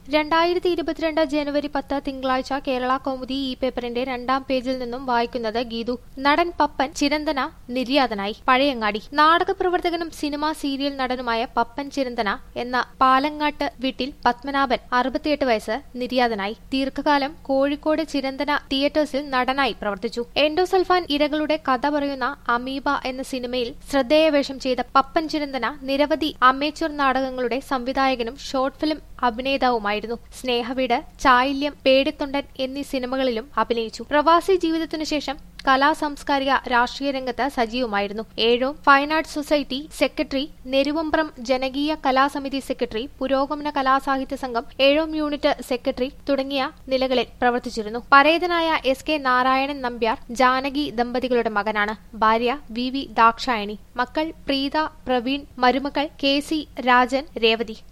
2022 ജനുവരി 10 തിങ്കളാഴ്ച കേരള കൗമുദി ഈ പേപ്പറിന്റെ 2ാം പേജിൽ നിന്നും വായിക്കുന്നത് ഗീതു. നടൻ പപ്പൻ ചിരന്തന നിര്യാതനായി. പഴയങ്ങാടി. നാടകപ്രവർത്തകനും സിനിമാ സീരിയൽ നടനുമായ പപ്പൻ ചിരന്തന എന്ന പാലങ്ങാട്ട് വീട്ടിൽ പത്മനാഭൻ 68 വയസ്സ് നിര്യാതനായി. ദീർഘകാലം കോഴിക്കോട് ചിരന്തന തിയേറ്റേഴ്സിൽ നടനായി പ്രവർത്തിച്ചു. എൻഡോസൾഫാൻ ഇരകളുടെ കഥ പറയുന്ന അമീബ എന്ന സിനിമയിൽ ശ്രദ്ധേയ വേഷം ചെയ്ത പപ്പൻ ചിരന്തന നിരവധി അമേച്വർ നാടകങ്ങളുടെ സംവിധായകനും ഷോർട്ട് ഫിലിം അഭിനേതാവുമായിരുന്നു. സ്നേഹവീട്, ചായില്യം, പേടിത്തൊണ്ടൻ എന്നീ സിനിമകളിലും അഭിനയിച്ചു. പ്രവാസി ജീവിതത്തിനു ശേഷം കലാ സാംസ്കാരിക രാഷ്ട്രീയ രംഗത്ത് സജീവമായിരുന്നു. Ezhome fine arts society secretary, Neruvambram ജനകീയ കലാസമിതി സെക്രട്ടറി, പുരോഗമന കലാസാഹിത്യ സംഘം ഏഴോം യൂണിറ്റ് സെക്രട്ടറി തുടങ്ങിയ നിലകളിൽ പ്രവർത്തിച്ചിരുന്നു. പരേതനായ എസ്.കെ. നാരായണൻ നമ്പ്യാർ ജാനകി ദമ്പതികളുടെ മകനാണ്. ഭാര്യ വി. വി. ദാക്ഷായണി. മക്കൾ പ്രീത, പ്രവീൺ. മരുമക്കൾ കെ.സി. രാജൻ, രേവതി.